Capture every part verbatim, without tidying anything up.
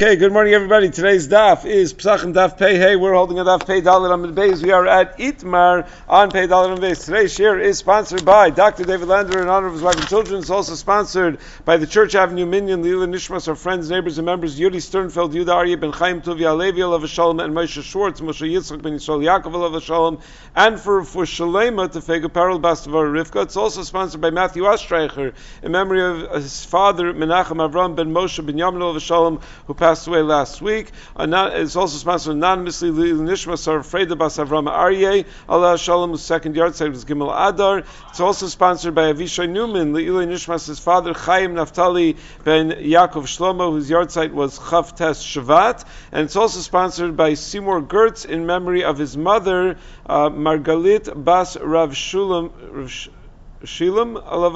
Okay, good morning everybody. Today's daf is Pesachim Daf Pei Hey. We're holding a daf Pei Dalet Amud Beis. We are at Itmar on Pei Dalet Amud Beis. Today's shir is sponsored by Doctor David Lander in honor of his wife and children. It's also sponsored by the Church Avenue Minyan, Lila Nishmas, our friends, neighbors, and members, Yudi Sternfeld, Yuda Aryeh Ben Chaim Tuvi Alevi Alav Shalom, and Moshe Schwartz, Moshe Yitzchak Ben Yisrael Yaakov Alav Shalom, and for for Shalema to Fega Perel Bastavar Rivka. It's also sponsored by Matthew Ostreicher in memory of his father Menachem Avram Ben Moshe Ben Yamin Alav Shalom, who passed away last week. It's also sponsored anonymously Nishmas Sar Freda Bas Avram Aryeh Allah Shalom, whose second yard site was Gimel Adar. It's also sponsored by Avishai Newman, Le'ilei Nishmas, his father Chaim Naftali Ben Yaakov Shlomo, whose yard site was Chav Tes Shvat. And it's also sponsored by Seymour Gertz in memory of his mother uh, Margalit Bas Rav Shulam Rav Shilam,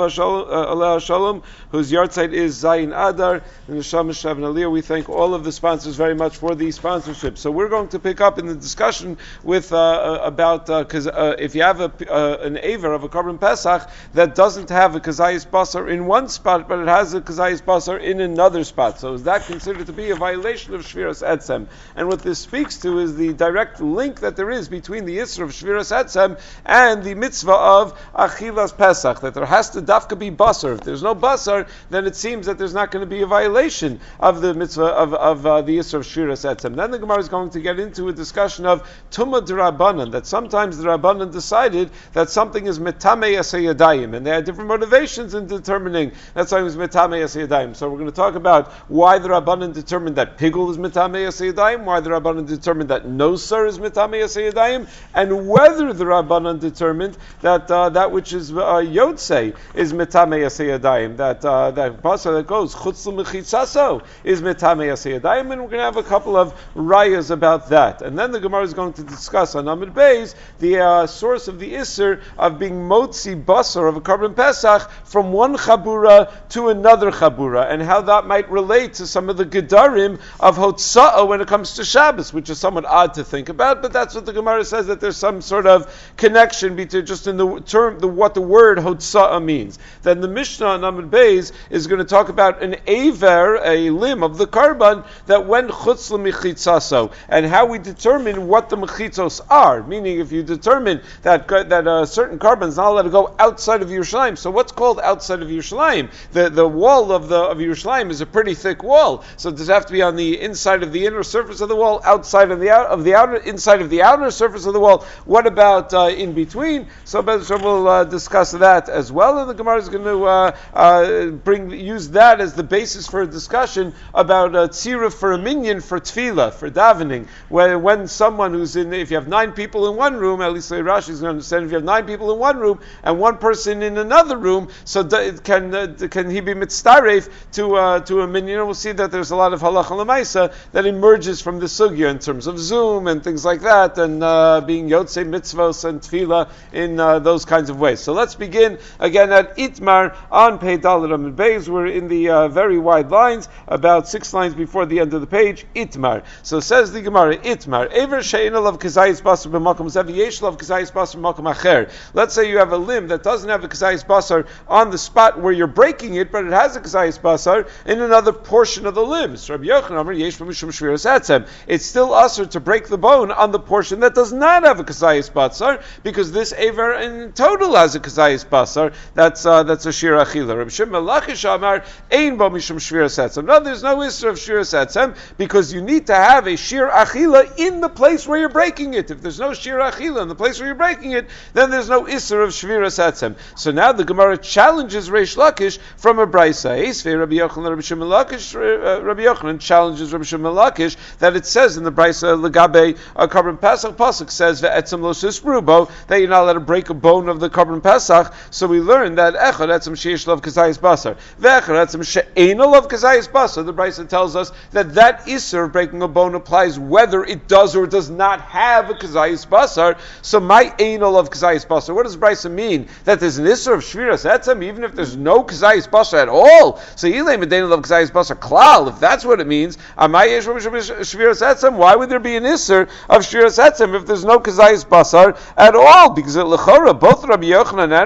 Allah Shalom, whose yard site is Zayin Adar, and Neshama Shav Aliyah. We thank all of the sponsors very much for the sponsorship. So we're going to pick up in the discussion with uh, about because uh, uh, if you have a, uh, an aver of a Korban Pesach that doesn't have a Kazayis Basar in one spot, but it has a Kazayis Basar in another spot. So is that considered to be a violation of Shviras Etzem? And what this speaks to is the direct link that there is between the Yisr of Shviras Etzem and the mitzvah of Achilas Pesach. That there has to dafka be basar. If there's no basar, then it seems that there's not going to be a violation of the mitzvah of, of uh, the Yisr of Shviras Etzem. Then the Gemara is going to get into a discussion of Tumah D'Rabbanan, that sometimes the Rabbanan decided that something is Metamei Aseh Yadayim, and they had different motivations in determining that something is Metamei Aseh Yadayim. So we're going to talk about why the Rabbanan determined that Pigul is Metamei Aseh Yadayim, why the Rabbanan determined that Nosar is Metamei Aseh Yadayim, and whether the Rabbanan determined that uh, that which is uh, Yotzei is Metamei Aseh Yadayim, that uh, that basar that goes Chutz L'Mechitzaso is Metamei Aseh Yadayim, and we're going to have a couple of rayas about that. And then the Gemara is going to discuss on Amud Beis the uh, source of the Isser of being Motzi Basar of a Korban Pesach from one Chabura to another Chabura, and how that might relate to some of the Gedarim of Hotza'ah when it comes to Shabbos, which is somewhat odd to think about, but that's what the Gemara says, that there's some sort of connection between just in the term, the, what the word Hotza'ah means. Then the Mishnah on Amud Beis is going to talk about an aver, a limb of the Karban, that went Chutz L'Mechitzaso, and how we determine what the Mechitzos are. Meaning, if you determine that that a certain Karban is not allowed to go outside of Yerushalayim, so what's called outside of Yerushalayim? The the wall of the of Yerushalayim is a pretty thick wall, so does it have to be on the inside of the inner surface of the wall, outside of the out of the outer, inside of the outer surface of the wall? What about uh, in between? So, so we'll uh, discuss that as well, and the Gemara is going to uh, uh, bring use that as the basis for a discussion about uh, tzira for a minyan for tefillah, for davening. When, when someone who's in, if you have nine people in one room, at least Rashi is going to understand, if you have nine people in one room and one person in another room, so d- can uh, can he be mitzdaref to uh, to a minyan? We'll see that there's a lot of halacha l'maisa that emerges from the sugya in terms of Zoom and things like that, and uh, being yotzei mitzvos and tefillah in uh, those kinds of ways. So let's begin again at Itmar on Pei Dalet Amud Beis. We're in the uh, very wide lines, about six lines before the end of the page. Itmar. So says the Gemara, Itmar. Ever she'ena lav kazayis basar b'makom zev yesh lav kazayis basar b'makom acher. Let's say you have a limb that doesn't have a kazayis basar on the spot where you're breaking it, but it has a kazayis basar in another portion of the limb. So Rabbi Yochanan Amar yesh b'mishum shviras etzem. It's still usher to break the bone on the portion that does not have a kazayis basar, because this aver in total has a kazayis basar. That's uh, that's a shir achila. Rabbi Shimon Lakish Amar ein bo mishum shviras etzem. No, there's no issue of shviras etzem, because you need to have a shir achila in the place where you're breaking it. If there's no shir achila in the place where you're breaking it, then there's no isser of shviras etzem. So now the Gemara challenges Reish Lakish from a braysa. Esvei Rabbi Yochanan, Rabbi Shimon Lakish, uh, Rabbi Yochanan challenges Rabbi Shimon Lakish that it says in the braysa legabe a Korban Pesach pasuk says ve'etzem lo sisrubo, that you're not allowed to break a bone of the Korban Pesach. So we learn that echad etzem sheish lav kazayis basar, ve'echad etzem she'ena lav kazayis basar. The braysa tells us that that isser of breaking a bone applies whether it does or does not have a kazayis basar. So my anal of kazayis basar. What does braysa mean? That there's an isser of shviras etzem even if there's no kazayis basar at all. So ilay medainal of kazayis basar klal. If that's what it means, amay yesh shviras etzem. Why would there be an isser of shviras etzem if there's no kazayis basar at all? Because at lechora both Rabbi Yochanan and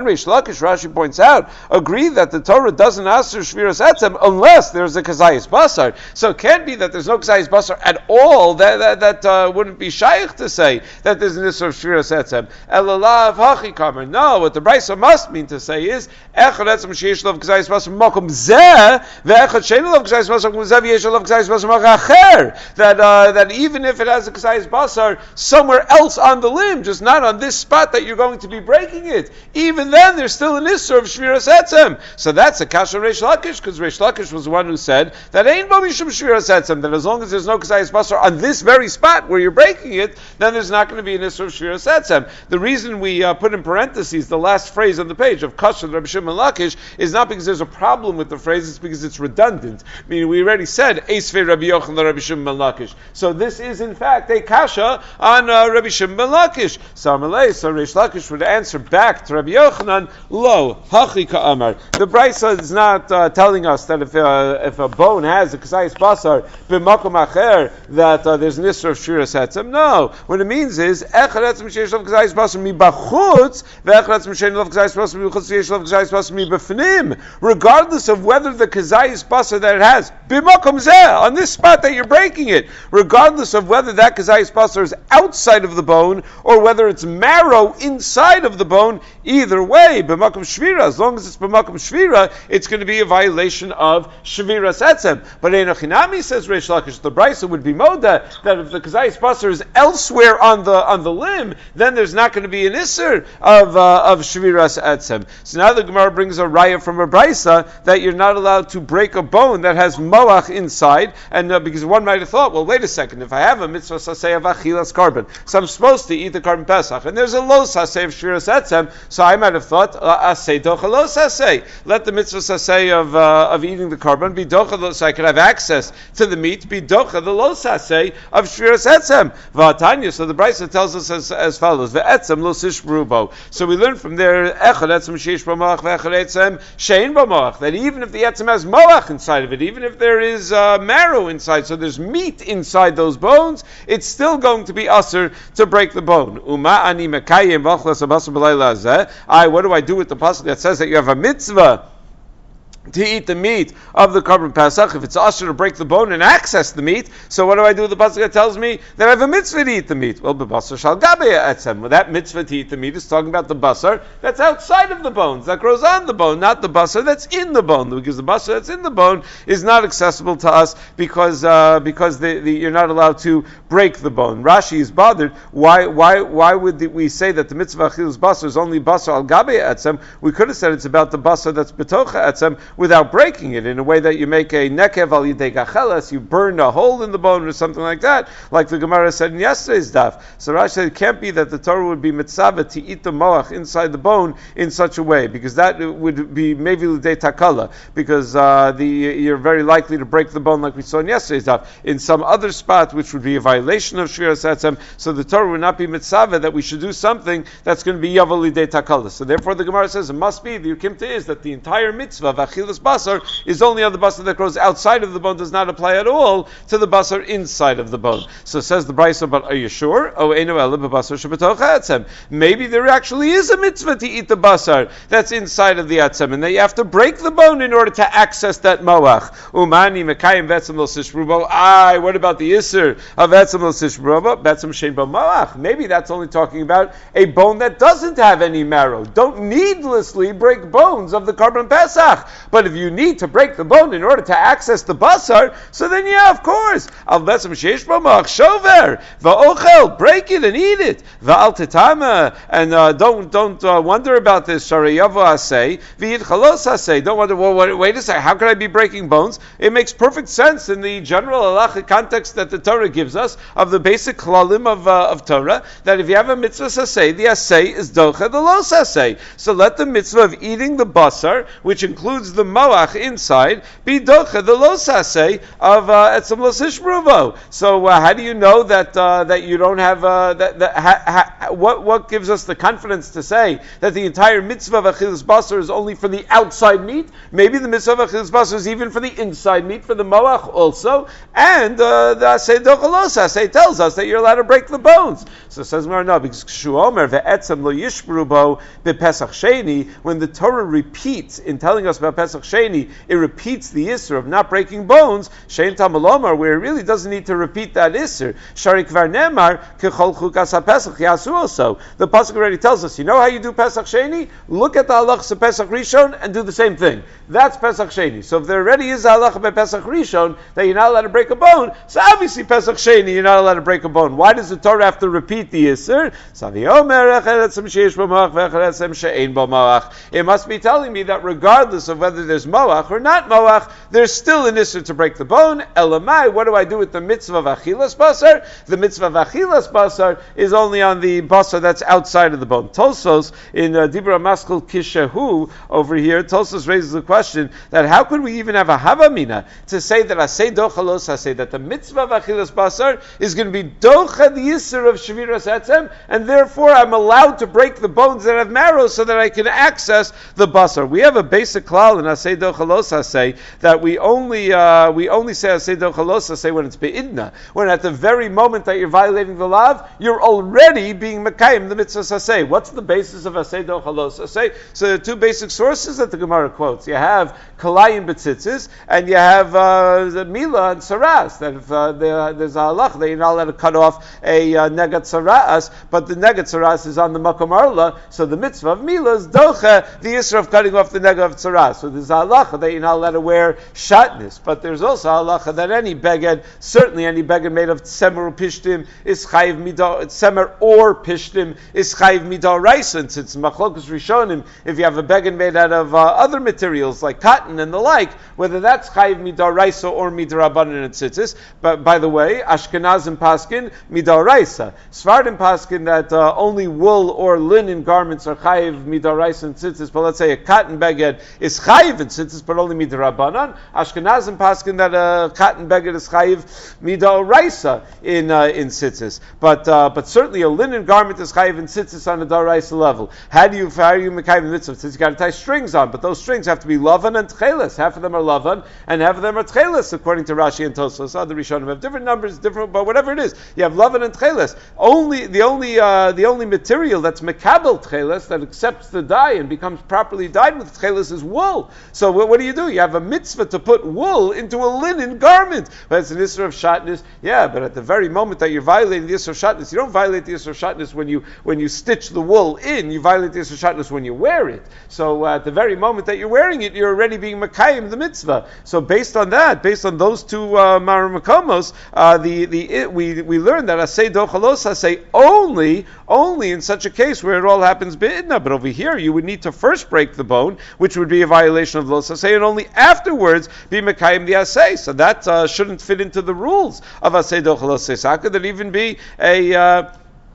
Reish Lakish, Rashi points out, agree that the Torah doesn't answer Shviras Etzem unless there's a Kazayis Basar. So it can't be that there's no Kazayis Basar at all. That that, that uh, wouldn't be shaykh to say that there's an issue of Shviras Etzem. Elalav Hachi Kamer. No, what the Brisa must mean to say is Echad Etzem Sheish Lav Kazayis Basar Makom Zeh ve'Echad Sheinu Lav Kazayis Basar Makom Zeh v'Yesh Lav Kazayis Basar Makom Acher. That uh, that even if it has a Kazayis Basar somewhere else on the limb, just not on this spot that you're going to be breaking it, even then there's still an issue of Shviras Etzem. So that's a Kasha Reish Lakish, because Reish Lakish was the one who said that ain't bo mishum Shviras Etzem, that as long as there's no Kazayis Basar on this very spot where you're breaking it, then there's not going to be an issue of Shviras Etzem. The reason we uh, put in parentheses the last phrase on the page of Kasha Rabbi Shimon Lakish is not because there's a problem with the phrase, it's because it's redundant. I mean, we already said Eisvei Rabbi Yochanan Rabbi Shimon Lakish. So this is in fact a Kasha on uh, Rabbi Shimon Lakish. So Amalei, so Reish Lakish would answer back to Rabbi Yochanan, Lo, Hachi Ka'amar. The Brisa is not uh, telling us that if, uh, if a bone has a Kazayis Basar, b'makom acher, that uh, there's an Isra of Shviras Etzem. No. What it means is, Echad Etzem Sheish Lav Kazayis Basar mi bachutz, ve'echad Etzem Shein Lav Kazayis Basar mi b'chutz Sheish Lav Kazayis Basar mi b'fnim. Regardless of whether the Kazayis Basar that it has, b'makom zeh, on this spot that you're breaking it, regardless of whether that Kazayis Basar is outside of the bone, or whether it's marrow inside of the bone, either way, b'makom shvira, as long as it's b'makom shvira, it's going to be a violation of shviras etzem. But Einochinami, says Reish Lakish, the Brisa would be moda, that if the Kazayis Basar is elsewhere on the on the limb, then there's not going to be an isser of uh, of shviras etzem. So now the Gemara brings a raya from a Brisa that you're not allowed to break a bone that has moach inside, and uh, because one might have thought, well, wait a second, if I have a mitzvah saseh of achilas carbon, so I'm supposed to eat the carbon pesach, and there's a lo saseh of shviras etzem, so I might have thought, aseh docha lo saseh. Let the mitzvah saseh of uh, of eating the carbon be docha lo, so I could have access to the meat, be docha the lo saseh of shviras etzem. V'atanya, so the Brisa tells us as, as follows: ve'etzem lo sishbru bo. So we learn from there, echad etzem sheish b'moach ve'echad etzem shein b'moach, that even if the etzem has moach inside of it, even if there is uh, marrow inside, so there's meat inside those bones, it's still going to be usher to break the bone. Uma ani mekayim v'achlas abasar b'layla hazeh. I, what do I do with the pasuk that says that you have a mitzvah to eat the meat of the carbon pesach? If it's usher to break the bone and access the meat, so what do I do with the pasuk that tells me that I have a mitzvah to eat the meat? Well, b'basar shal gabei etzem. Well, that mitzvah to eat the meat is talking about the basar that's outside of the bones, that grows on the bone, not the basar that's in the bone, because the basar that's in the bone is not accessible to us because uh, because the, the, you're not allowed to break the bone. Rashi is bothered. Why why why would we say that the mitzvah achilus basar is only basar al gabei etzem? We could have said it's about the basar that's betocha etzem, without breaking it, in a way that you make a nekev al yidei gacheles, you burn a hole in the bone or something like that, like the Gemara said in yesterday's daf. So Rashi said it can't be that the Torah would be mitzvah to eat the moach inside the bone in such a way, because that would be maybe l'idei takala, because uh, the you're very likely to break the bone like we saw in yesterday's daf, in some other spot which would be a violation of shviras etzem. So the Torah would not be mitzvah that we should do something that's going to be yavel l'idei takala. So therefore the Gemara says it must be, the Yukimta is that the entire mitzvah of achilas basar is only on the basar that grows outside of the bone, does not apply at all to the basar inside of the bone. So says the Brisa, but are you sure? Oh, eino ela b'basar shebetocha etzem. Maybe there actually is a mitzvah to eat the basar that's inside of the etzem, and that you have to break the bone in order to access that moach. Umani mekayim vetzem lo sishrubo. Aye, what about the iser of vetzem lo sishrubo? Vetzem shein bo moach. Maybe that's only talking about a bone that doesn't have any marrow. Don't needlessly break bones of the carbon pesach. But if you need to break the bone in order to access the basar, so then yeah, of course, al vetzem sheish bo moach shover va'ochel, break it and eat it. Va'al tetama, and uh, don't don't uh, wonder about this. Sharayavu asay v'yid chalos asay. Don't wonder. Well, wait, wait a second. How could I be breaking bones? It makes perfect sense in the general halachic context that the Torah gives us of the basic klalim of uh, of Torah, that if you have a mitzvah asay, the asay is docha the los asay. So let the mitzvah of eating the basar, which includes the the moach inside, be docha the lo saseh of uh, etzem lo sishruvo. So uh, how do you know that uh, that you don't have uh, that? that ha, ha, what what gives us the confidence to say that the entire mitzvah of achilas basar is only for the outside meat? Maybe the mitzvah of achilas basar is even for the inside meat, for the moach also. And uh, the asay docha lo saseh tells us that you're allowed to break the bones. So it says no, because Shuomer ve'etzem lo yishbrubo bePesach Sheni. When the Torah repeats in telling us about Pesach Sheni, it repeats the Isser of not breaking bones. Shein Tamalomar, where it really doesn't need to repeat that Isser. Shari Kvar Nemar kechol chukas haPesach yasu also. The pasuk already tells us. You know how you do Pesach Sheni? Look at the halachas of Pesach Rishon and do the same thing. That's Pesach Sheni. So if there already is a halacha by Pesach Rishon that you're not allowed to break a bone, so obviously Pesach Sheni you're not allowed to break a bone. Why does the Torah have to repeat the Isser? It must be telling me that regardless of whether there's moach or not moach, there's still an issur to break the bone. Elamai, what do I do with the mitzvah of achilas basar? The mitzvah of achilas basar is only on the basar that's outside of the bone. Tosos in uh, Dibra Maskul Kishahu over here, Tosos raises the question that how could we even have a havamina to say that asay docha lo saseh, that the mitzvah of achilas basar is going to be docha the issur of shviras etzem, and therefore I'm allowed to break the bones that have marrow so that I can access the basar. We have a basic klal in asay docha lo saseh that we only uh, we only say asay docha lo saseh when it's beidna, when at the very moment that you're violating the lav, you're already being mekayim the mitzvah saseh. What's the basis of asay docha lo saseh? So there are two basic sources that the Gemara quotes. You have kalayim betzitzis, and you have uh, the mila and saras. That if uh, there, there's a halach that you're not allowed to cut off a uh, negat saras, but the negat saras is on the makom arla, so the mitzvah of mila is docha the isra of cutting off the negat of saras. So there's a halacha that you're not allowed to wear shatnez, but there's also a halacha that any beged, certainly any beged made of tsemer or pishtim is chayiv midah, tsemer or pishtim is chayiv midah raisa. Since machlokus rishonim, if you have a beged made out of uh, other materials like cotton and the like, whether that's chayiv midah raisa or midah rabbanan and tzitzis. But by the way, Ashkenazim paskin midah raisa. Sfardim paskin that uh, only wool or linen garments are chayiv midah raisa and tzitzis. But let's say a cotton beged is chayiv and tzitzis, but only midah rabbanan. Ashkenazim paskin that a cotton beged is chayiv midah raisa in uh, in tzitzis. But uh, but certainly a linen garment is chayiv in tzitzis on a daraisa level. How do you how do you make the mitzvah? Since you got to tie strings on, but those strings have to be lavan and tchelis. Half of them are lavan and half of them are tchelis, according to Rashi and Tosfos. Other Rishonim have different numbers, different, but whatever it is, you have lavan and tchelis. Only the only uh, the only material that's mekabel tchelis, that accepts the dye and becomes properly dyed with tchelis, is wool. So what, what do you do? You have a mitzvah to put wool into a linen garment, but it's an issur of shatnez. Yeah, but at the very moment that you're violating the issur of shatnez, you don't violate the issur of shatnez when you when you stitch the wool in. You violate the issur of shatnez when you wear it. So uh, at the very moment that you're wearing it, you're already being mekayim the mitzvah. So based on that, based on those two uh, maramakomos, uh, the the it, we we learn that asay docha lo saseh only only in such a case where it all happens beidna. But over here, you would need to first break the bone, which would be a violation of lo saseh, and only afterwards be mekayim the asay. So that uh, shouldn't fit into the rules of asay docha lo saseh. So how could there even be a uh,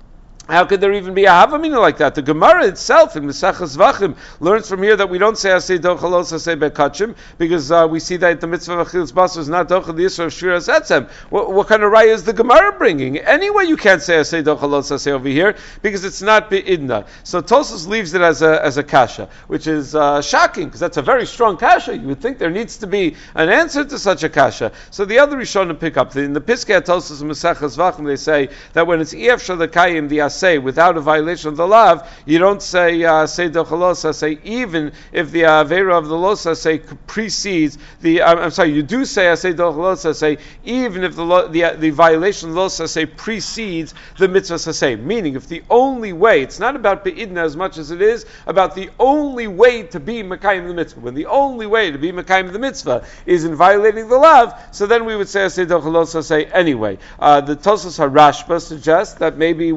How could there even be a havamina like that? The Gemara itself in Mesachas Vachim learns from here that we don't say asay docha lo saseh bekachim, because uh, we see that the mitzvah of achilas basar is not docha the isra of shviras etzem. What, what kind of raya is the Gemara bringing? Anyway, you can't say asay docha lo saseh over here because it's not beidna. So Tosfos leaves it as a as a kasha, which is uh, shocking because that's a very strong kasha. You would think there needs to be an answer to such a kasha. So the other Rishonim pick up in the Piskei Tosfos and Mesachas Vachim. They say that when it's iyafshar l'kayim the say without a violation of the lav, you don't say say docha lo saseh even if the avera of the lo saseh precedes the. I'm, I'm sorry, you do say say docha lo saseh even if the lo, the the violation of the lo saseh precedes the mitzvah saseh. Meaning, if the only way, it's not about beidna as much as it is about the only way to be mekayim the mitzvah. When the only way to be mekayim the mitzvah is in violating the lav, so then we would say say docha lo saseh anyway. Uh, the Tosfos HaRashba suggests that maybe we could suggest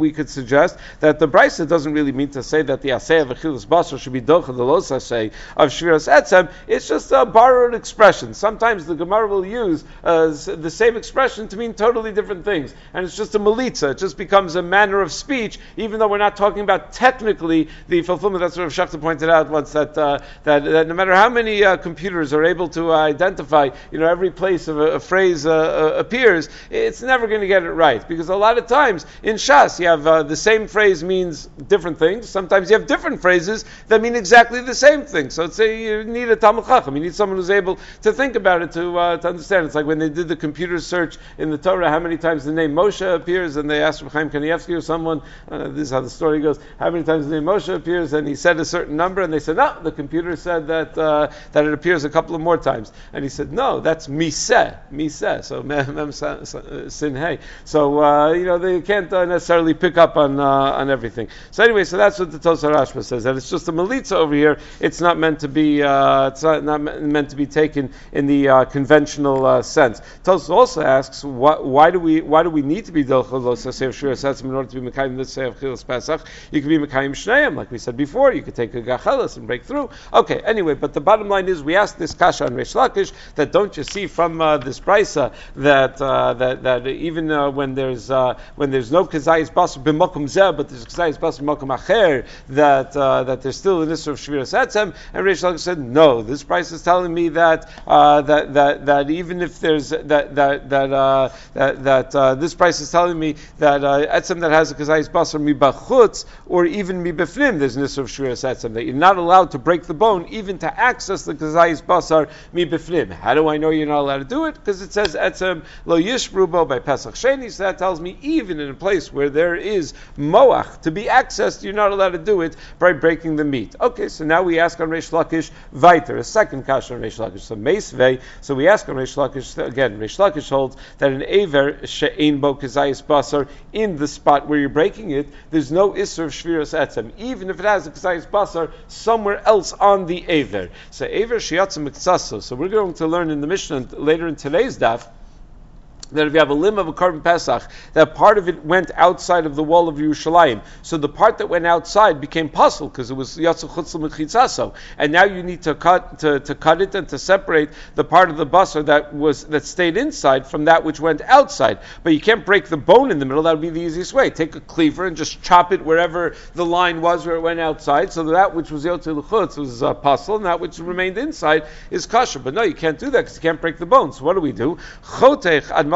suggest that the Brisa doesn't really mean to say that the asay of achilas basar should be docha the los asay of shviras etzem. It's just a borrowed expression. Sometimes the Gemara will use uh, the same expression to mean totally different things, and it's just a melitza. It just becomes a manner of speech, even though we're not talking about technically the fulfillment. That's what Rav Shachta pointed out once, that uh, that, that no matter how many uh, computers are able to uh, identify, you know, every place of a, a phrase uh, uh, appears, it's never going to get it right, because a lot of times in Shas you have uh, the same phrase means different things. Sometimes you have different phrases that mean exactly the same thing. So it's a, you need a Talmud Chacham. You need someone who's able to think about it, to uh, to understand. It's like when they did the computer search in the Torah, how many times the name Moshe appears, and they asked Chaim Kanievsky or someone, uh, this is how the story goes, how many times the name Moshe appears, and he said a certain number, and they said, no, the computer said that uh, that it appears a couple of more times. And he said, no, that's Miseh, Miseh, so Mem Mem Sin Hey. So, uh, you know, they can't uh, necessarily pick up on uh, on everything. So anyway, so that's what the Tosar Rashba says, that it's just a melitza over here. It's not meant to be, uh, it's not, not meant to be taken in the uh, conventional uh, sense. Tosar also asks, why, why do we why do we need to be Dilchel Lo Saseh of Shir Satzim in order to be Mekayim Nitzeh of Chilas Pesach? You could be Mekayim Shneim, like we said before. You could take a Gachelas and break through. Okay, anyway, but the bottom line is, we asked this kasha on Reish Lakish, that don't you see from uh, this brisa that uh, that that even uh, when there's uh, when there's no kazayis basar b'makom zeh, but there's kazayis basar b'makom acher, that uh, that there's still an issue of shviras etzem. And Reish Lakish said, no, this brisa is telling me that uh, that that that even if there's that that that uh, that, that uh, this brisa is telling me that uh, etzem that has a kazayis basar mibachutz or even mibefnim, there's an issue of shviras etzem, that you're not allowed to break the bone even to access the kazayis basar mibefnim. How do I know you're not allowed to do it? Because it says etzem lo yishbrubo by Pesach Sheni. So that tells me even in a place where there is moach to be accessed, you're not allowed to do it by breaking the meat. Okay, so now we ask on Reish Lakish Viter, a second kasha on Reish Lakish. So Meisvei, so we ask on Reish Lakish again. Reish Lakish holds that an aver she'ein bo kazayis basar, in the spot where you're breaking it, there's no isser of shviras etzem, even if it has a kazayis basar somewhere else on the aver. So aver shiatzim miksaso. So we're going to learn in the Mishnah later in today's daf that if you have a limb of a carbon pesach, that part of it went outside of the wall of Yerushalayim. So the part that went outside became puzzle because it was yatsu chutzl mechitzaso, and now you need to cut to, to cut it and to separate the part of the basar that was that stayed inside from that which went outside. But you can't break the bone in the middle. That would be the easiest way. Take a cleaver and just chop it wherever the line was where it went outside. So that which was yotze l'chutz was uh, puzzle, and that which remained inside is kosher. But no, you can't do that because you can't break the bone. So what do we do? Chotech ad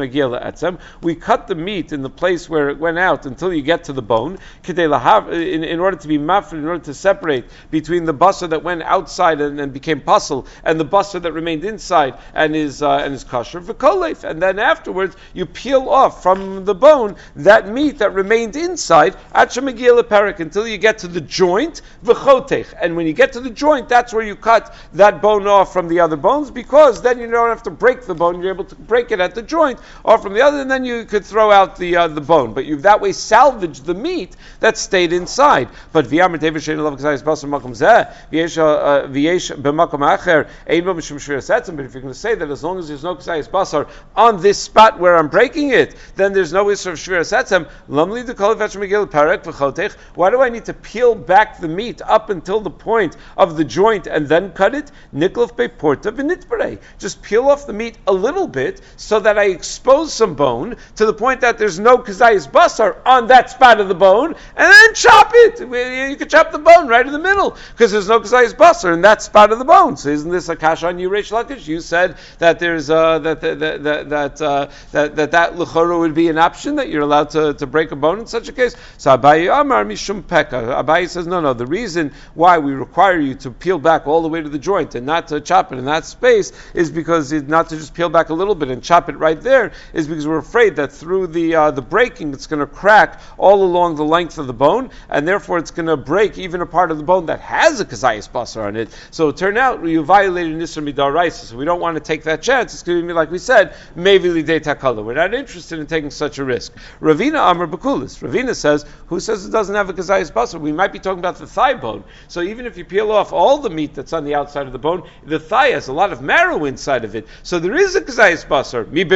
we cut the meat in the place where it went out until you get to the bone, in, in order to be mafred, in order to separate between the basar that went outside and, and became puzzle, and the basar that remained inside and is uh, and is kosher v'kolef. And then afterwards you peel off from the bone that meat that remained inside until you get to the joint v'chotech. And when you get to the joint, that's where you cut that bone off from the other bones, because then you don't have to break the bone. You're able to break it at the joint or from the other, and then you could throw out the uh, the bone. But you've that way salvaged the meat that stayed inside. But but if you're going to say that as long as there's no ksayis basar on this spot where I'm breaking it, then there's no issue of shviras etzem. Why do I need to peel back the meat up until the point of the joint and then cut it? Just peel off the meat a little bit so that I expose some bone to the point that there's no kazayis basar on that spot of the bone, and then chop it. You can chop the bone right in the middle because there's no kazayis basar in that spot of the bone. So isn't this a kasha on you, Reish Lakish? You said that there's uh, that that that that uh, that that that l'chora would be an option, that you're allowed to, to break a bone in such a case. So Abaye Amar mishum peka. Abaye says no, no. The reason why we require you to peel back all the way to the joint and not to chop it in that space is because it, not to just peel back a little bit and chop it right there, is because we're afraid that through the uh, the breaking it's going to crack all along the length of the bone, and therefore it's going to break even a part of the bone that has a kazayis basar on it. So it turned out you violated nisr midaraisa. So we don't want to take that chance. It's going to be, like we said, maybe lidei takala. We're not interested in taking such a risk. Ravina Amar Bakulis. Ravina says, who says it doesn't have a kazayis basar? We might be talking about the thigh bone. So even if you peel off all the meat that's on the outside of the bone, the thigh has a lot of marrow inside of it. So there is a kazayis basar. Mi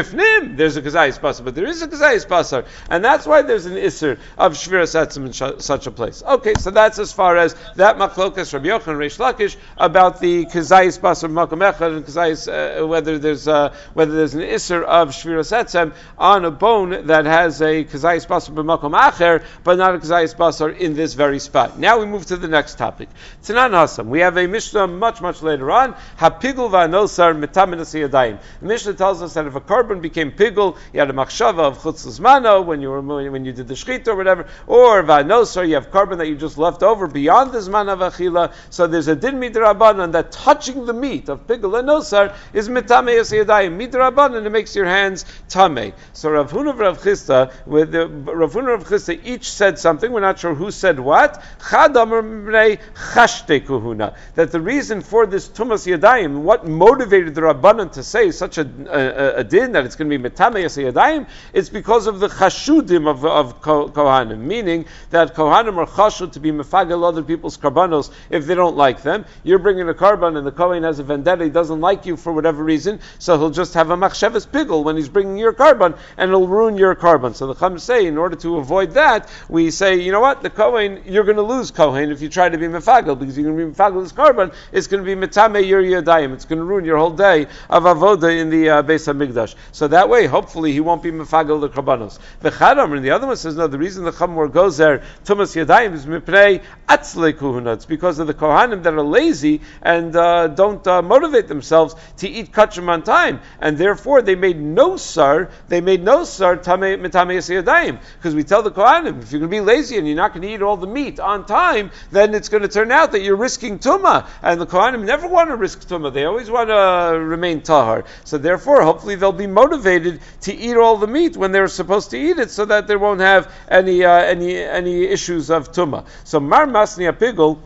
bifnim, there's a kazayis basar, but there is a kazayis basar, and that's why there's an isser of shviras etzim in sh- such a place. Okay, so that's as far as that machlokas Rabbi Yochanan Reish Lakish about the kazayis basar makom echad and kazayis uh, whether there's uh, whether there's an isser of shviras etzim on a bone that has a kazayis basar b'makom acher, but not a kazayis basar in this very spot. Now we move to the next topic. Tanan Hasam. We have a Mishnah much much later on. Hapigul va'anosar mitaminas yadayim. The Mishnah tells us that if a carbon became pigul, you had a machshava of chutz l'zmano when you were when you did the shechita or whatever, or va'anosar, you have carbon that you just left over beyond the zman of achila. So there's a din midrabanan that touching the meat of pigul and nosar is mitameis yadayim midrabanan, it makes your hands tamei. So Rav Huna and Rav Chisda, with the Rav Huna and Rav Chisda each said something. We're not sure who said what. Chad amar mrei chashte kuhuna. That the reason for this tumas yadayim, what motivated the Rabbanan to say such a, a, a din that it's going to be mitameis yadayim, it's because of the chashudim of, of kohanim, meaning that kohanim are chashud to be mefagel other people's karbanos if they don't like them. You're bringing a karban and the kohen has a vendetta, he doesn't like you for whatever reason, so he'll just have a machshavas pigul when he's bringing your karban and it'll ruin your karban. So the Chum say, in order to avoid that, we say, you know what, the kohen, you're going to lose kohen if you try to be mefagel, because you're going to be mefagel this karban, it's going to be metame your yadayim, it's going to ruin your whole day of avoda in the uh, Beis HaMikdash. So that way, hopefully, he won't be mefagel the karbanos. The Chadam, and the other one says, no, the reason the Chamor goes there, tumas yadayim, is mipnei atzle kuhuna. It's because of the kohanim that are lazy and uh, don't uh, motivate themselves to eat kachim on time, and therefore they made no sar, they made no sar tame metame yadayim, because we tell the kohanim, if you're going to be lazy and you're not going to eat all the meat on time, then it's going to turn out that you're risking tumah, and the kohanim never want to risk tumah, they always want to remain tahar. So therefore, hopefully they'll be motivated to eat all the meat when they're supposed to eat it, so that they won't have any uh, any any issues of tumah. So mar masni apigul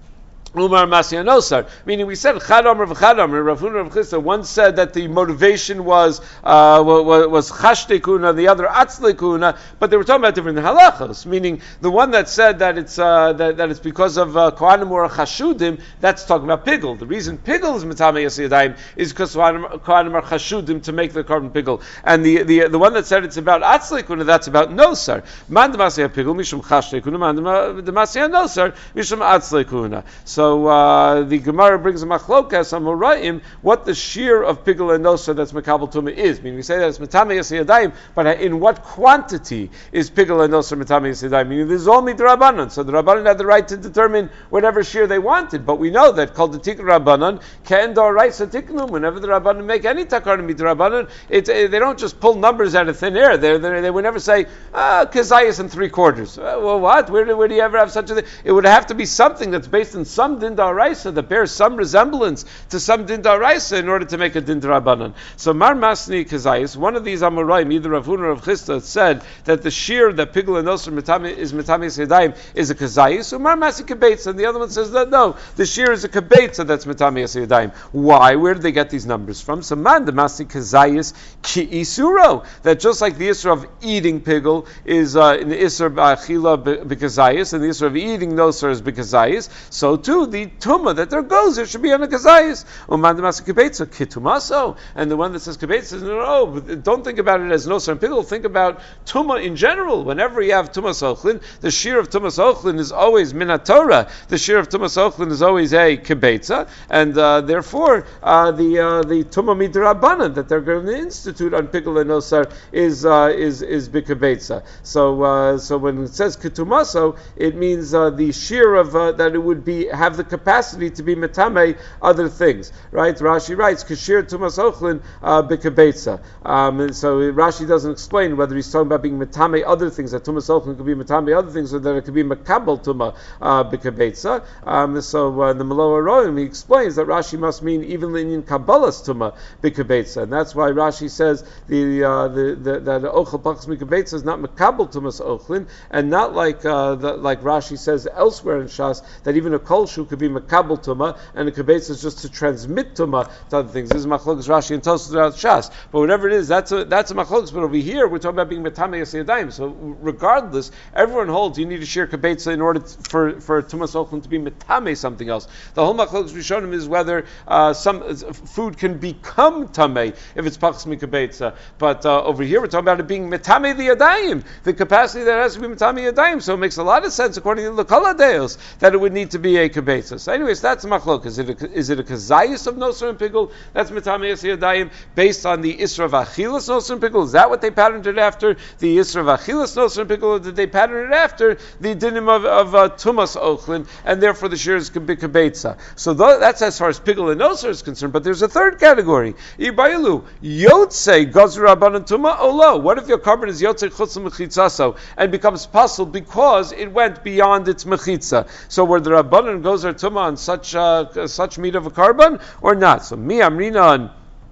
Umar Masya Nosar, meaning we said Chadam Rav Chadam, Rav Huna Rav Chisda. One said that the motivation was uh, was Chashte Kuna, the other Atzle Kuna, but they were talking about different halachos. Meaning the one that said that it's uh, that, that it's because of uh, Kohanim or Chashudim, that's talking about pigul. The reason pigul is Mitame Yasiyadayim is because Kohanim are Chashudim to make the carbon pigul, and the, the the one that said it's about Atzle Kuna, that's about Nosar. Man Demasya Pigul Mishum Chashte Kuna, Man Demasya Nosar Mishum Atzle Kuna. So uh, the Gemara brings a machlokas amoraim what the shear of pigul and nosar that's makabel tumah is. I mean, we say that it's metame yasiyadayim, but in what quantity is pigul and nosar metame yasiyadayim? Meaning, there's only the rabbanon, so the rabbanon had the right to determine whatever shear they wanted. But we know that called the tikun rabbanon can do right tiknum. Whenever the rabbanon make any takarim mit rabbanon, it's they don't just pull numbers out of thin air. They they would never say ah kazayas and three quarters. Uh, well, what? Where do, where do you ever have such a thing? It would have to be something that's based in some din da'araisa that bears some resemblance to some din da'araisa in order to make a din d'Rabbanan. So Mar Masni Kazayis, one of these Amoraim, either Rav Huna or Rav Chisda, said that the shear that pigul and nosar is metamis yadayim is a Kazayis. So Mar Masni Kabeitza, and the other one says that no, the shear is a Kabeitza that's metamis yadayim. Why? Where did they get these numbers from? So Man the Masni Kazayis ki isuro, that just like the isra of eating pigul is uh, in the isra of achila b'kazayis, and the isra of eating nosar is b'kazayis, so too the tumah that there goes, there should be on a kazayis. And the one that says kibetza says, no, no, don't think about it as nosar and pigul, think about tumah in general. Whenever you have tumas ochlin, the shear of tumas ochlin is always minat Torah. The shear of tumas ochlin is always a kibetza, and uh, therefore uh, the uh, the tumah midrabanan that they're going to institute on pigul and nosar is uh, is is bikibetza. So uh, so when it says ketumaso, it means uh, the shear of uh, that it would be have the capacity to be metame other things, right? Rashi writes kashir tumas ochlin bikabetza. Um, and so Rashi doesn't explain whether he's talking about being metame other things, that tumas ochlin could be metame other things, or that it could be makabel tuma bikabetza. Um, so uh, the Maloa Roim, he explains that Rashi must mean even in kabbalas tuma bikabetza, and that's why Rashi says the uh, the, the that ochel pachas mikabetza is not makabel tumas ochlin, and not like uh, the, like Rashi says elsewhere in Shas that even a kol shu could be makabel tuma, and a kibetza is just to transmit tuma to other things. This is machlokes Rashi and Tosfos throughout Shas. But whatever it is, that's a that's a machlokes. But over here, we're talking about being metame yasiyadayim. So regardless, everyone holds you need to share kibetza in order to, for for tumas ochlin to be metame something else. The whole machlokes rishonim is whether uh, some uh, food can become tamei if it's pachas mikibetza. But uh, over here, we're talking about it being metame the yadayim, the capacity that has to be metame yadayim. So it makes a lot of sense according to the kaladeos that it would need to be a kibetza. So anyways, that's a machlok. Is it a, is it a kazayis of noser and pigul? That's metame yadayim based on the isra of achilas noser and pigul. Is that what they patterned it after? The isra of achilas noser and pigul, or did they pattern it after the dinim of, of uh, tumas ochlin, and therefore the shears could be kibetza? So th- that's as far as pigul and noser is concerned. But there's a third category. Ibayilu yotze gazur rabbanan tuma olo. What if your carbon is yotze chutz mechitzaso and becomes puzzle because it went beyond its mechitza? So were the rabbanan gozer tuma on such uh, such meat of a carbon or not? So mi amrinan.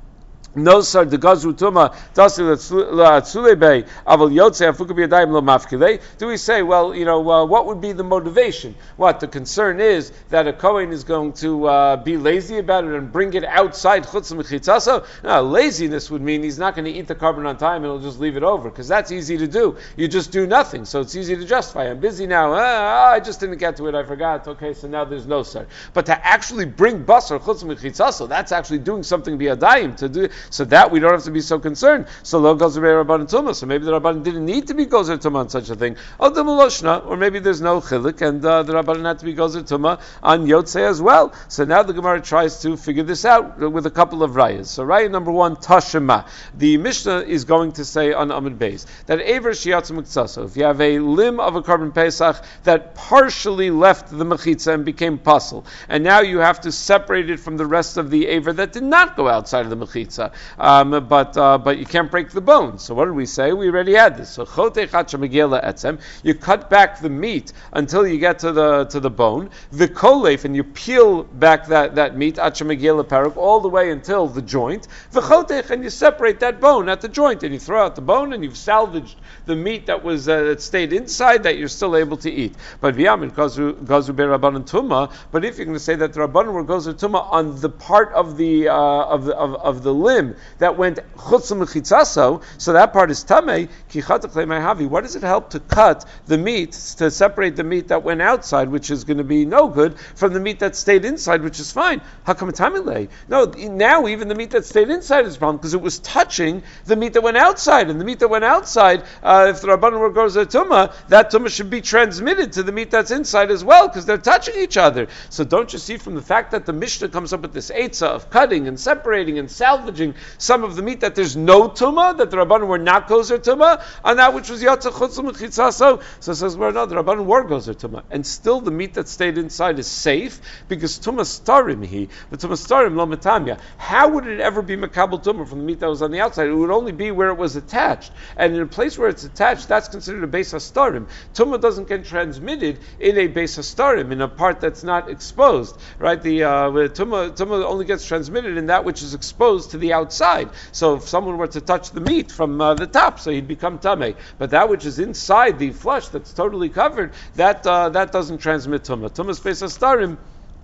No, sir. The gazru tuma dasil tzulebei aval yotze afuka biyadayim lo mafkilei. Do we say, well, you know, uh, what would be the motivation? What the concern is that a kohen is going to uh, be lazy about it and bring it outside chutz mechitzasa. No, laziness would mean he's not going to eat the carbon on time and he'll just leave it over because that's easy to do. You just do nothing, so it's easy to justify. I'm busy now. Ah, I just didn't get to it. I forgot. Okay, so now there's no sir. But to actually bring basar chutz mechitzasa, that's actually doing something biyadayim to do. So that we don't have to be so concerned. So lo gozer rabbanan tuma. So maybe the rabbanan didn't need to be gozer tuma on such a thing. Or the meloshna, or maybe there's no chilik, and uh, the rabbanan had to be gozer tuma on yotze as well. So now the Gemara tries to figure this out with a couple of rayas. So raya number one, tashema. The Mishnah is going to say on Amud Beis that ever shiyatz muktzasa. If you have a limb of a carbon pesach that partially left the mechitza and became pasul, and now you have to separate it from the rest of the aver that did not go outside of the mechitza. Um, but uh, but you can't break the bone. So what did we say? We already had this. So chotei chacha megela etzem. You cut back the meat until you get to the to the bone. The kolef, and you peel back that, that meat acha megela parak all the way until the joint. The chotei, and you separate that bone at the joint, and you throw out the bone, and you've salvaged the meat that was uh, that stayed inside that you're still able to eat. But v'yamin gazu gazu berabbanan tuma. But if you're going to say that the rabbanan were gazu tuma on the part of the uh, of the of, of the limb that went chutz mechitzaso, so that part is tamei. Ki chatakle mehavi. What does it help to cut the meat, to separate the meat that went outside, which is going to be no good, from the meat that stayed inside, which is fine? Hakam tamile. No, now even the meat that stayed inside is a problem because it was touching the meat that went outside, and the meat that went outside, uh, if the rabbanan were gozer tuma, that tuma should be transmitted to the meat that's inside as well because they're touching each other. So don't you see from the fact that the Mishnah comes up with this eitzah of cutting and separating and salvaging some of the meat that there's no tuma, that the rabbanan were not gozer tuma, on that which was yatsa chutz mechitzaso. So it says, well, no, the rabbanan were gozer tuma, and still the meat that stayed inside is safe because tuma starim he, but tuma starim lo metamya. How would it ever be makabel tuma from the meat that was on the outside? It would only be where it was attached, and in a place where it's attached, that's considered a beis hastarim. Tuma doesn't get transmitted in a beis hastarim, in a part that's not exposed, right? The uh, tuma tuma only gets transmitted in that which is exposed to the outside. So if someone were to touch the meat from uh, the top, so he'd become tamei. But that which is inside the flesh that's totally covered, that uh, that doesn't transmit tumah. Tumah's beis hastarim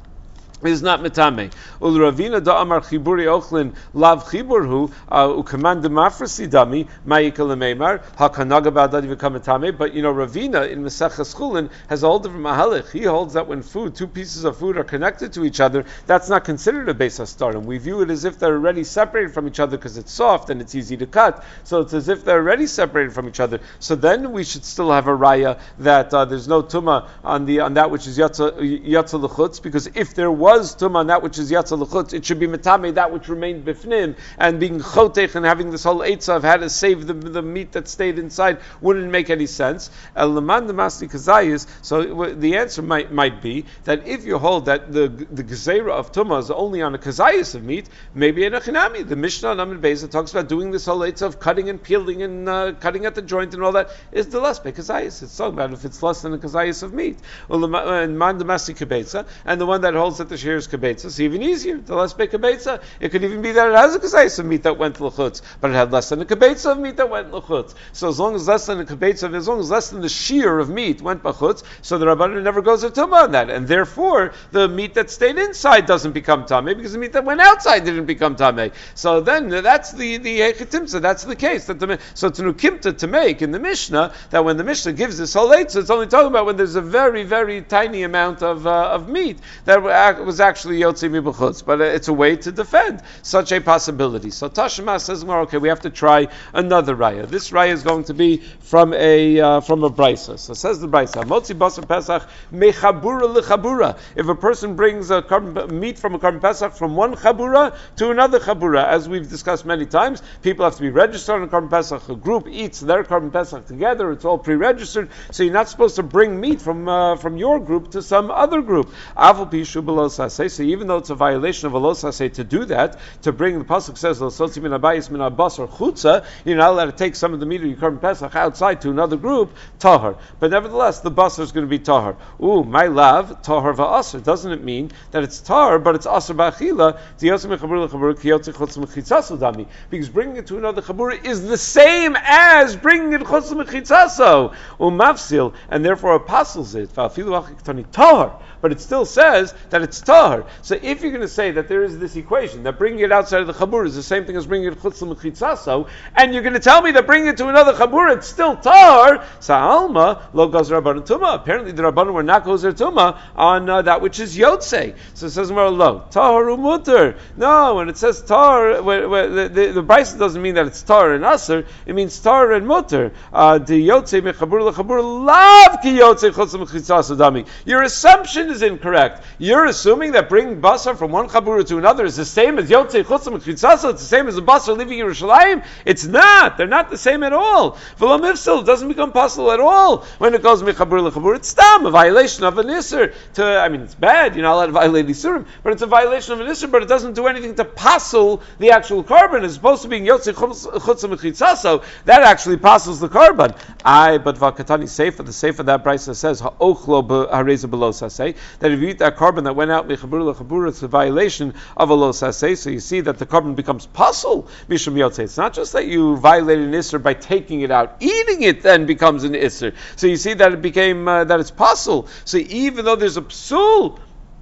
is not metame. Ul Ravina da Amar Chiburi Ochlin Lav Chiburhu Ukaman de Mafrasi Dami Ma'ikal Meimar Hakanaga Badadi Vikamatame. But you know, Ravina in Maseches Chulin has a whole different mahalech. He holds that when food, two pieces of food are connected to each other, that's not considered a beis hastarim. We view it as if they're already separated from each other because it's soft and it's easy to cut. So it's as if they're already separated from each other. So then we should still have a raya that uh, there's no tuma on the on that which is yatza yatza l'chutz, because if there was was tum on that which is yatsa l'chutz, it should be metame that which remained bifnim, and being chotech and having this whole eitzah of how to save the, the meat that stayed inside wouldn't make any sense. So the answer might might be that if you hold that the the gezerah of tumah is only on a kazayis of meat, maybe in a chinami. The Mishnah on Amud Beis talks about doing this whole eitzah of cutting and peeling and uh, cutting at the joint and all that is the less by kazayis. It's talking about if it's less than a kazayis of meat. And man the masik kibetza, and the one that holds that the shear is kabetza. It's even easier. The less be kabetza. It could even be that it has a kazayis of meat that went l'chutz, but it had less than a kabetza of meat that went l'chutz. So as long as less than a kabetza, as long as less than the shear of meat went b'chutz, so the rabbanan never goes a tumah on that, and therefore the meat that stayed inside doesn't become tameh because the meat that went outside didn't become tameh. So then that's the the hechetimsa. That's the case. That the, so it's nukimta to make in the Mishnah that when the Mishnah gives this whole eight, so it's only talking about when there's a very very tiny amount of uh, of meat that was actually yotzi mibachutz. But it's a way to defend such a possibility. So Tashma says, well, okay, we have to try another raya. This raya is going to be from a uh, from a brisa. So says the brisa, motzi basar pesach mechabura lechabura. If a person brings a carbon, meat from a carbon pesach from one chabura to another chabura, as we've discussed many times, people have to be registered on a carbon pesach. A group eats their carbon pesach together. It's all pre-registered, so you're not supposed to bring meat from uh, from your group to some other group. Avol pishu below saseh. So even though it's a violation of a lo saseh to do that, to bring the pasuk says lo sotzi min abayis min abasar chutza, you're not allowed to take some of the meat of your carbon pesach outside to another group tahar. But nevertheless, the basar is going to be tahar. Ooh, my love, tahar va'asar. Doesn't it mean that it's tahar, but it's asar ba'achila? Because bringing it to another chabura is the same as bringing it chutz mechitzaso umafsil, and therefore apostles it tahar. But it still says that it's tahar. So if you're going to say that there is this equation that bringing it outside of the chabura is the same thing as bringing it chutz mechitzaso, and you're going to tell me that bringing it to another chabura it's still tahar, sa'alma lo gozer rabbanan tuma. Apparently the rabbanan were not gozer tuma on uh, that which is yotze. So it says lo tahar umuter. No, when it says tahar, when, when, the the, the Brisa doesn't mean that it's tahar and aser. It means tahar and muter. The yotze mechabur lechabur lav ki yotze chutz mechitzaso dami. Your assumption is incorrect. You're assuming that bringing basar from one chabura to another is the same as yotze chutz mechitzaso. It's the same as a basar leaving Yerushalayim. It's not. They're not the same at all. V'lo mifsel doesn't become possible at all when it goes mechabur lechabur. It's tam, a violation of an iser. To I mean, it's bad. You're not allowed to violate isurim, but it's a violation of an iser. But it doesn't do anything to passel the actual carbon. As opposed to being yotze chutz mechitzaso, that actually passels the carbon. I but vakatani sefer, the sefer that brisa says ha'ochlo hareza below saseh, that if you eat that carbon that went out mechabura lechabura, it's a violation of a lo saseh. So you see that the carbon becomes passel mishum yotze. It's not just that you violated an iser by taking it out; eating it then becomes an iser. So you see that it became uh, that it's passel. So even though there's a psul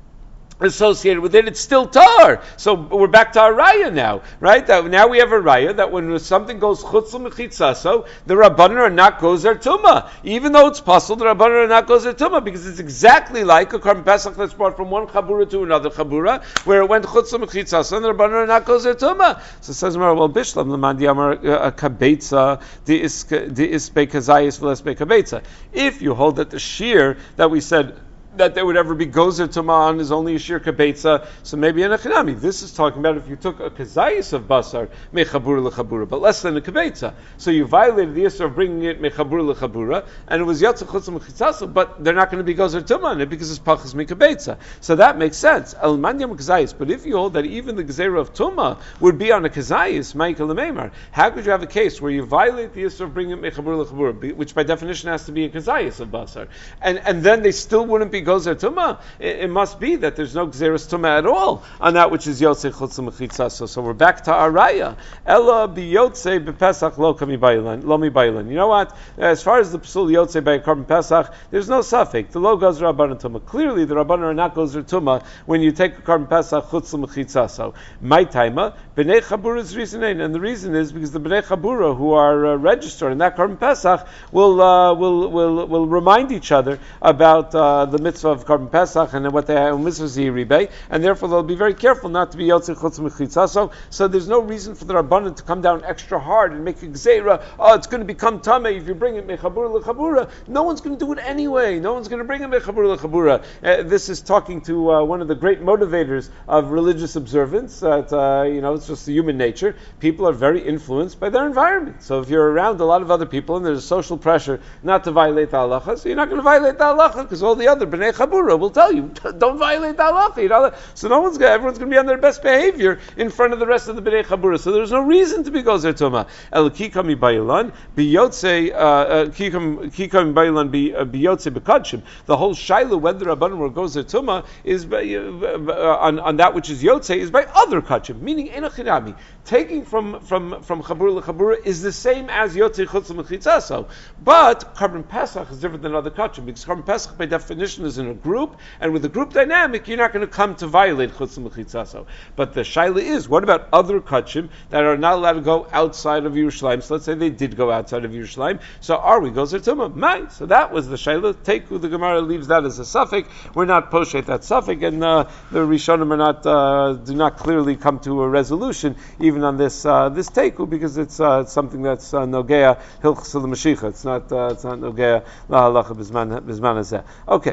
associated with it, it's still tar. So we're back to our raya now, right? That now we have a raya that when something goes chutz mechitzaso, the rabbanan are not gozer tuma. Even though it's possible, the rabbanan are not gozer tuma because it's exactly like a carbon pesach that's brought from one chabura to another chabura, where it went chutz mechitzaso, and the rabbanan are not gozer tuma. So it says, well, bishlam lemandi amar kabetza the is the is bekazayis v'les bekabetza. If you hold that the shear that we said that there would ever be gozer tuma on is only a shir kabetza, so maybe in a chinami. This is talking about if you took a kazayis of basar mechabura lechabura, but less than a kabetza. So you violated the issue of bringing it mechabura lechabura, and it was yatsa chutz mechitzaso, but they're not going to be gozer tuma on it because it's pachas mikabetza. So that makes sense. El mandiam kazayis, but if you hold that even the gezerah of tuma would be on a kazayis, ma'ikal lemeimar, how could you have a case where you violate the issue of bringing it mechabura lechabura, which by definition has to be a kazayis of basar, and and then they still wouldn't be gozer tuma? It, it must be that there's no gzeras tuma at all on that which is yotze chutz mechitzaso. So we're back to our raya. Ella biyotze bepesach lo kami bayilan lo mi bayilan. You know what? As far as the psul yotze by a carbon pesach, there's no suffix. The lo gozer rabbanan tuma. Clearly, the rabbanan are not gozer tuma when you take a carbon pesach chutz mechitzaso. My taima bnei chabura is reasoning, and the reason is because the bnei chabura who are uh, registered in that carbon pesach will uh, will will will remind each other about uh, the mitzvah of carbon pesach and what they have mitzvah ziribay, and therefore they'll be very careful not to be yotze chutz mechitzaso. So there's no reason for the rabbanan to come down extra hard and make a gzeira. Oh, it's going to become tamei if you bring it mechabura lechabura. No one's going to do it anyway. No one's going to bring it mechabura lechabura. Uh, this is talking to uh, one of the great motivators of religious observance. That uh, you know, it's just the human nature. People are very influenced by their environment. So if you're around a lot of other people and there's social pressure not to violate the halacha, so you're not going to violate the halacha because all the other bnei b'nei chabura will tell you, don't violate the halacha. So no one's gonna, everyone's going to be on their best behavior in front of the rest of the b'nei chabura. So there's no reason to be gozer tuma. El kikam ibayilan biyotze kikam kikam ibayilan biyotze bekadshim. The whole shaila whether Rabbanan were gozer tuma is by, uh, on, on that which is yotze is by other kachim, meaning enochinami. Taking from from from chabura lechabura is the same as yotze chutz l'mechitzaso, but carbon pesach is different than other kachim because carbon pesach by definition is in a group, and with the group dynamic you're not going to come to violate chutz l'mechitzaso. But the shaila is, what about other kachim that are not allowed to go outside of Yerushalayim? So let's say they did go outside of Yerushalayim. So are we gozer tuma? Mai. So that was the shaila. Take the Gemara leaves that as a suffix. We're not poshet that suffix, and uh, the Rishonim are not uh, do not clearly come to a resolution even on this uh, this teiku because it's, uh, it's something that's uh, nogea hilchos l'mashicha. It's not uh, it's not nogea lahalacha bizman bizman hazeh. Okay.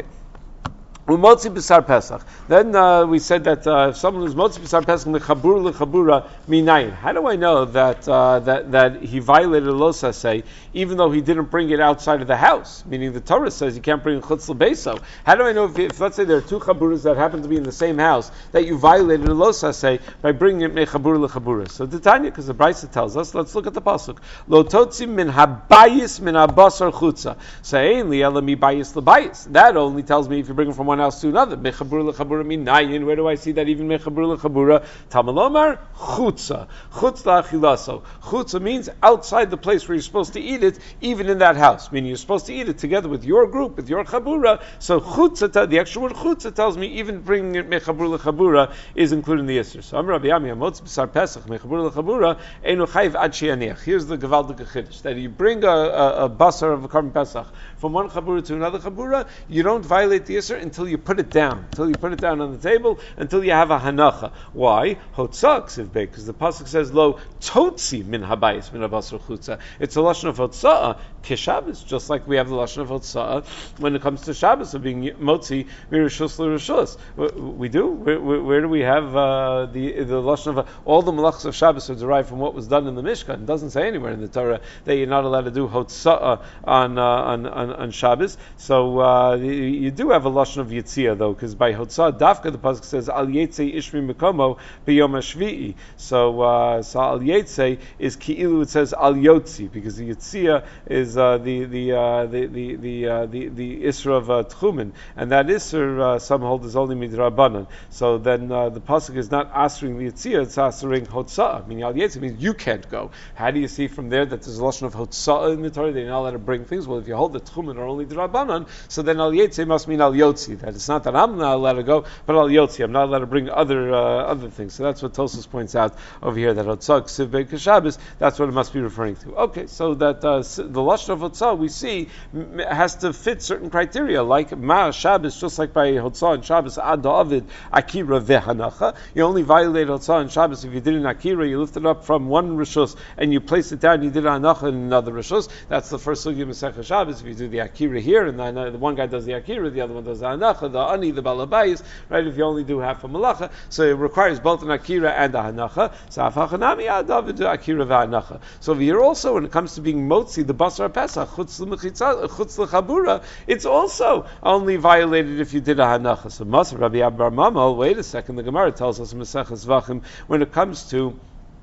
Umotzi b'sar Pesach. Then uh, we said that uh, if someone who's motzi b'sar Pesach lechabur lechabura minayin. How do I know that uh, that that he violated a losa say even though he didn't bring it outside of the house? Meaning the Torah says you can't bring chutz l'beso. How do I know if, if let's say there are two chaburas that happen to be in the same house that you violated a losa say by bringing it mechabur lechabura? So the Tanya, because the Brisa tells us, let's look at the pasuk. Lo totzi min habayis min habasar chutza. Saying li ela mi bayis lebayis. That only tells me if you bring it from one house to another. Mechabura lechabura minayin. Where do I see that even mechabura lechabura? Tamalomar chutza. Chutz la'achilaso. Chutza means outside the place where you're supposed to eat it, even in that house. Meaning you're supposed to eat it together with your group, with your chabura. So chutza, the extra word chutza tells me even bringing it mechabura lechabura is included in the Yisr. So I'm Rabbi Ami Amotz b'sar Pesach mechabura lechabura enu chayiv ad she'aniach. Here's the Gavaldik Chiddush that you bring a, a, a basar of a carbon Pesach from one chabura to another chabura, you don't violate the Yisr until you put it down, until you put it down on the table, until you have a hanacha. Why? Hotzah ksiv bey, because the pasuk says lo totzi min habayis min habasar chutza. It's a lashon of hotzah keshabbos, just like we have the lashon of hotzah when it comes to Shabbos of being motzi mirishus l'rishus. We do. Where, where, where do we have uh, the the lashon of uh, all the malachos of Shabbos are derived from what was done in the Mishkan? It doesn't say anywhere in the Torah that you're not allowed to do hotzah on, uh, on on on Shabbos. So uh, you, you do have a lashon of yitzia though, because by hotzah dafka the pasuk says al yetzei ishmi mekomo b'yom hashvi'i. So uh, so al yetzei is ki'ilu, it says al yotzi, because the yitzia is uh, the the, uh, the the the uh, the the isra of uh, tchumen, and that isra uh, some hold is only midrabanan. So then uh, the pasuk is not asering the yitzia, it's asering hotzah. Meaning al yetzei means you can't go. How do you see from there that there's a lashon of hotzah in the Torah? They're not allowed to bring things. Well, if you hold the tchumen are only drabanan, so then al yetzei must mean al yotzi. That it's not that I'm not allowed to go, but al yotzi, I'm not allowed to bring other uh, other things. So that's what Tosfos points out over here, that hotzah ksiv bey kashabbos, that's what it must be referring to. Okay, so that uh, the lashon of hotzah we see m- has to fit certain criteria, like ma Shabbos, just like by hotzah and Shabbos ad David akira vehanacha. You only violate hotzah and Shabbos if you did an akira, you lift it up from one rishus and you place it down, you did an hanacha in another rishus. That's the first sugi Masechah Shabbos. If you do the akira here, and then uh, the one guy does the akira, the other one does the hanacha, the ani, the balabayis, right? If you only do half a malacha, so it requires both an akira and a hanacha. So afachanami ad David akira v'hanacha. So over here also, when it comes to being motzi, the basar pesach chutz l'mechitza chutz l'chabura, it's also only violated if you did a hanacha. So Masar Rabbi Abbar Mama, wait a second, the Gemara tells us in Maseches Zvachim when it comes to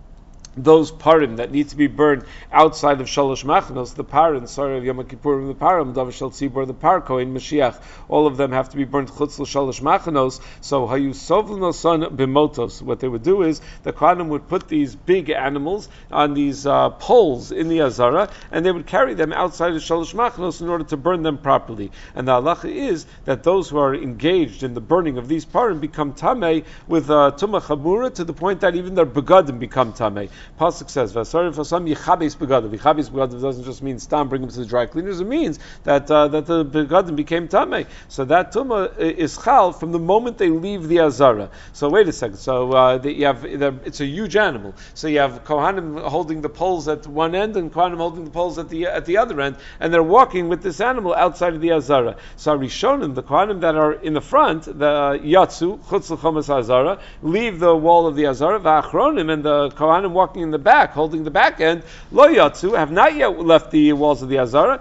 those parim that need to be burned outside of Shalosh Machanos, the parim, sorry, of Yom Kippurim, the parim, Davar Shel Tzibor, the par Kohen, Mashiach, all of them have to be burned chutz l'Shalosh Machanos. So Hayu Sovlno Son Bimotos. What they would do is the Kohanim would put these big animals on these uh, poles in the Azara, and they would carry them outside of Shalosh Machanos in order to burn them properly. And the halacha is that those who are engaged in the burning of these parim become tamei with uh, tumah chamura, to the point that even their begadim become tamei. Pasuk says, "Vasari for some yichabes begadim." Yichabes begadim doesn't just mean stam, bring them to the dry cleaners. It means that uh, that the begadim became tamei. So that tumah is chal from the moment they leave the azara. So wait a second. So uh, the, you have it's a huge animal. So you have kohanim holding the poles at one end and kohanim holding the poles at the at the other end, and they're walking with this animal outside of the azara. So Rishonim, the kohanim that are in the front, the yatsu chutz l'chomas azara, leave the wall of the azara. V'achronim, and the kohanim walk walking in the back, holding the back end, lo yatsu, have not yet left the walls of the Azara.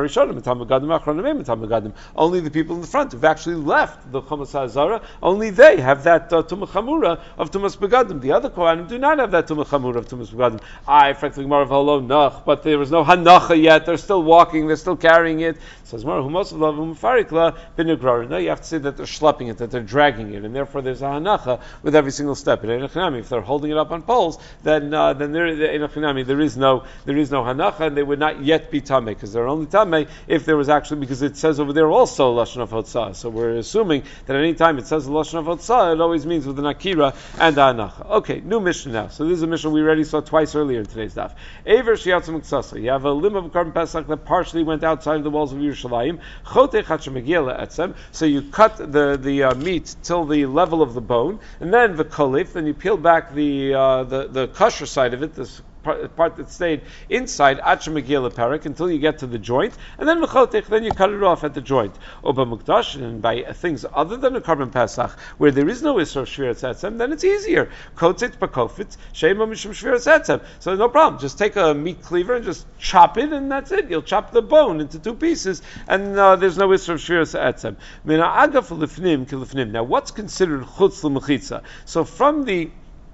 Only the people in the front who've actually left the Chumas Azara, only they have that uh, Tumah Chamura of Tumas Begadim. The other Kohanim do not have that Tumah Chamura of Tumas Begadim. I, frankly, Gemara V'Halo Nach, but there was no Hanacha yet. They're still walking. They're still carrying it. Says Gemara Humos V'Lav U'Mefarikla B'Negrara. No, you have to say that they're schlepping it, that they're dragging it, and therefore there's a Hanacha with every single step. In Einachinami, if they're holding it up on poles, then uh, then there in Einachinami there is no there is no Hanacha, and they would not yet be Tameh, because they're only Tameh if there was actually, because it says over there also Lashon of Hotzah. So we're assuming that any time it says Lashon of Hotzah, it always means with an Akira and a Hanacha. Okay, new mission now. So this is a mission we already saw twice earlier in today's daf. Aver Shiatzu Miksasa. You have a limb of a carbon pesach that partially went outside of the walls of Yerushalayim. Chote Chachamagiela Etzem. So you cut the the uh, meat till the level of the bone, and then the kolif. Then you peel back the uh, the the kosher side of it. This part, part that stayed inside Achamagiela Parak until you get to the joint, and then Mechotech, then you cut it off at the joint. Oba Mukdash, and by things other than a carbon pesach, where there is no Isra Shvirat Etzem, then it's easier. Kotzit Pakofit, Shema Mishum Shvirat Etzem. So no problem. Just take a meat cleaver and just chop it, and that's it. You'll chop the bone into two pieces, and uh, there's no Isra Shvirat Etzem. Mina Agaf Lifnim Kilifnim. Now, what's considered Chutz L'Mechitza? So from the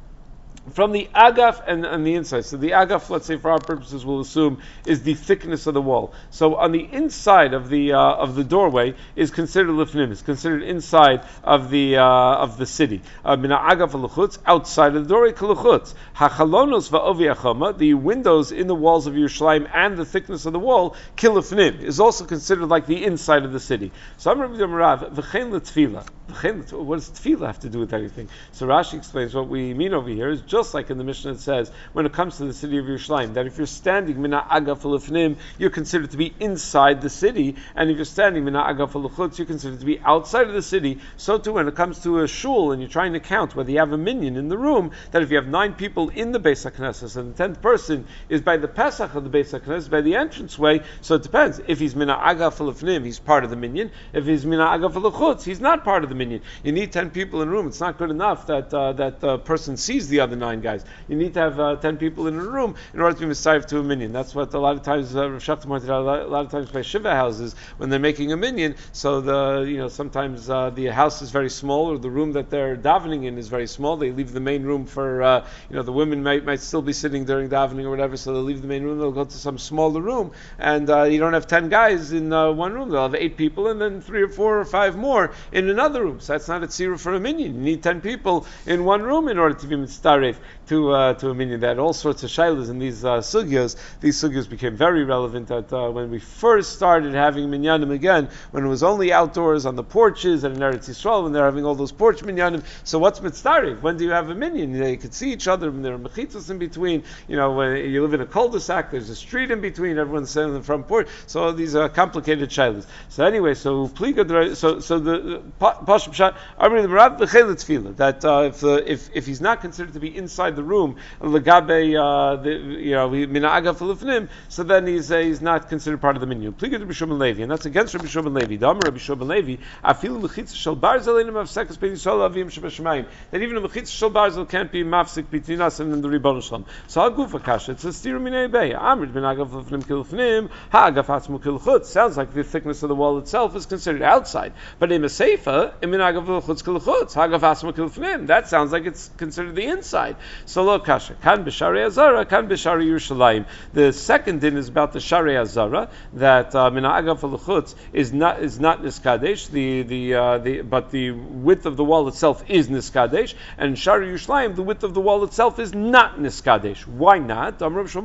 From the agaf and, and the inside. So the agaf, let's say for our purposes, we'll assume is the thickness of the wall. So on the inside of the uh, of the doorway is considered lifnim. It's considered inside of the uh, of the city. Mina agaf v'luchutz, outside of the doorway k'luchutz. Hachalonos va'ovi achama, the windows in the walls of Yerushalayim and the thickness of the wall kilifnim is also considered like the inside of the city. So I'm Rabbi Rav v'chein l'tfila. What does tefillah have to do with anything? So Rashi explains what we mean over here is just like in the Mishnah it says, when it comes to the city of Yerushalayim, that if you're standing mina agaf l'fnim, you're considered to be inside the city, and if you're standing mina agaf l'chutz, you're considered to be outside of the city. So too, when it comes to a shul and you're trying to count whether you have a minyan in the room, that if you have nine people in the Beis HaKnesses and the tenth person is by the Pesach of the Beis HaKnesses, by the entranceway, so it depends. If he's mina agaf l'fnim, he's part of the minyan. If he's mina agaf l'chutz, he's not part of the minyan. You need ten people in a room. It's not good enough that uh, that the person sees the other nine guys. You need to have uh, ten people in a room in order to be misayiv to a minyan. That's what a lot of times uh, Rav Shachar pointed out. A lot, a lot of times by shiva houses when they're making a minyan, so the you know sometimes uh, the house is very small or the room that they're davening in is very small. They leave the main room for uh, you know the women might might still be sitting during davening or whatever, so they'll leave the main room. They'll go to some smaller room, and uh, you don't have ten guys in uh, one room. They'll have eight people, and then three or four or five more in another room. So that's not a tzira for a minyan. You need ten people in one room in order to be mitzaref to uh, to a minyan. They had all sorts of shaylas in these uh, sugyas. These sugyas became very relevant at, uh, when we first started having minyanim again, when it was only outdoors on the porches and in Eretz Yisrael, when they're having all those porch minyanim. So what's mitzaref? When do you have a minyan? You know, you could see each other, and there are mechitzas in between. You know, when you live in a cul-de-sac, there's a street in between, everyone's sitting on the front porch. So these are complicated shaylas. So anyway, so so so the Pashup Pshat, that uh, if, uh, if if he's not considered to be inside the room, legabe, uh, the, you know, mina agaf l'fnim, so then he's uh, he's not considered part of the minyan. Pliga Rabbi Shimon Levi, and that's against Rabbi Shimon Levi. Damar Rabbi Shimon Levi, afilu mechitza shel barzel enim mafsekas bein Yisrael avim shebashamayim. That even a mechitza shel barzel can't be mafsek between us and the Ribbon Shalom. So agufa kasha, it's a stiru minei bei. Amrid min agaf l'fnim kilfnim, ha agaf atzmu kilchutz. Sounds like the thickness of the wall itself is considered outside, but in a seifa, in min agaf l'chutz kilchutz, ha agaf atzmu kilfnim. That sounds like it's considered the inside. So lo kasha. Kan b'sharei azara, kan b'sharei Yerushalayim. The second din is about the sharei azara, that uh, min agaf l'chutz is not is not niskadesh. The the uh, the but the width of the wall itself is niskadesh, and sharei Yerushalayim, the width of the wall itself is not niskadesh. Why not?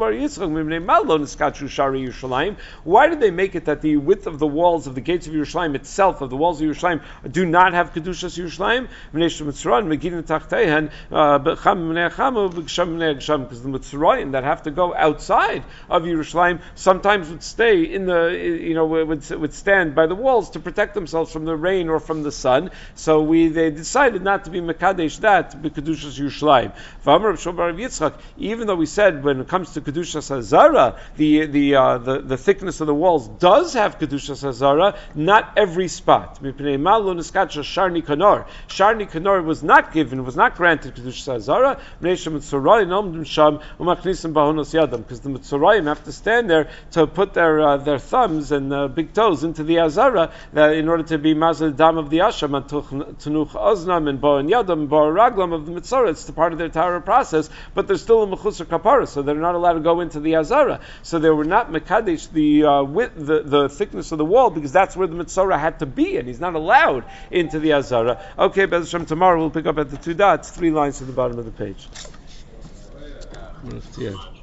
Why did they make it that the width of the walls of the gates of Yerushalayim itself, of the walls of Yerushalayim, do not have kedushas Yerushalayim? Because the Mitzrayim that have to go outside of Yerushalayim sometimes would stay in the, you know, would, would stand by the walls to protect themselves from the rain or from the sun. So we they decided not to be Mekadesh that, to be Kedushas Yerushalayim. Even though we said when it comes to Kedushas Hazara, the the, uh, the the thickness of the walls does have Kedushas Hazara, not every spot. Sharni Kanor. Sharni Kanor was not given, was not granted Kedushas Hazara. Azara, because the Mitzrayim have to stand there to put their uh, their thumbs and uh, big toes into the Azara that in order to be mazal dam of the Asham and Tanuch Oznam and Bo and Yadam and Bo Raglam of the Mitzorah. It's the part of their Torah process, but they're still a Mechusar Kapara, so they're not allowed to go into the Azara. So they were not Mekadesh the uh, width, the, the thickness of the wall, because that's where the Mitzorah had to be, and he's not allowed into the Azara. Okay, Bez Hashem, tomorrow we'll pick up at the two dots, three lines to the bottom of the page. Yeah.